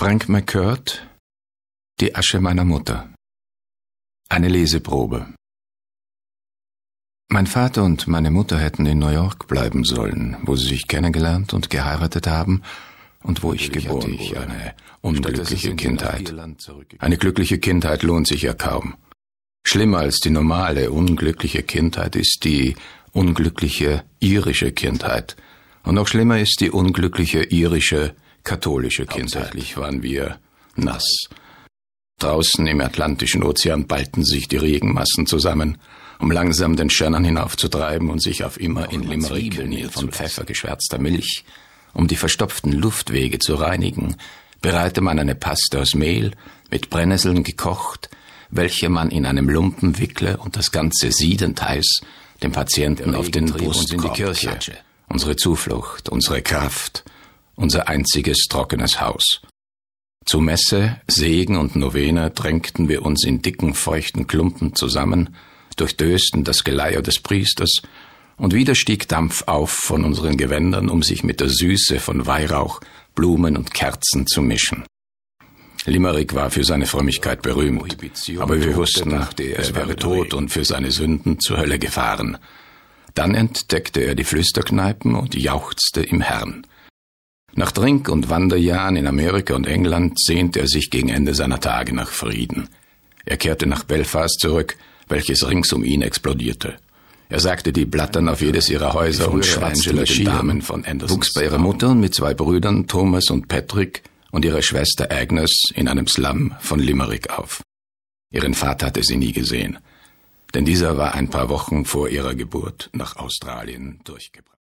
Frank McCourt, Die Asche meiner Mutter. Eine Leseprobe. Mein Vater und meine Mutter hätten in New York bleiben sollen, wo sie sich kennengelernt und geheiratet haben und wo ich geboren wurde. Eine unglückliche Kindheit. Eine glückliche Kindheit lohnt sich ja kaum. Schlimmer als die normale, unglückliche Kindheit ist die unglückliche irische Kindheit. Und noch schlimmer ist die unglückliche irische katholische Kindheit. Hauptsächlich waren wir nass. Draußen im Atlantischen Ozean ballten sich die Regenmassen zusammen, um langsam den Shannon hinaufzutreiben und sich auf immer in Limerick von Pfeffer geschwärzter Milch, um die verstopften Luftwege zu reinigen, bereite man eine Paste aus Mehl mit Brennnesseln gekocht, welche man in einem Lumpen wickle und das Ganze siedend heiß dem Patienten auf den Brustkorb klatsche. Unsere Zuflucht, unsere Kraft, unser einziges trockenes Haus. Zu Messe, Segen und Novene drängten wir uns in dicken, feuchten Klumpen zusammen, durchdösten das Geleier des Priesters, und wieder stieg Dampf auf von unseren Gewändern, um sich mit der Süße von Weihrauch, Blumen und Kerzen zu mischen. Limerick war für seine Frömmigkeit berühmt, aber wir wussten, er wäre tot und für seine Sünden zur Hölle gefahren. Dann entdeckte er die Flüsterkneipen und jauchzte im Herrn. Nach Trink- und Wanderjahren in Amerika und England sehnte er sich gegen Ende seiner Tage nach Frieden. Er kehrte nach Belfast zurück, welches rings um ihn explodierte. Er sagte die Blattern auf jedes ihrer Häuser und schwatzte mit den Damen von Anderson. Wuchs bei ihrer Mutter und mit 2 Brüdern, Thomas und Patrick, und ihrer Schwester Agnes in einem Slum von Limerick auf. Ihren Vater hatte sie nie gesehen, denn dieser war ein paar Wochen vor ihrer Geburt nach Australien durchgebracht.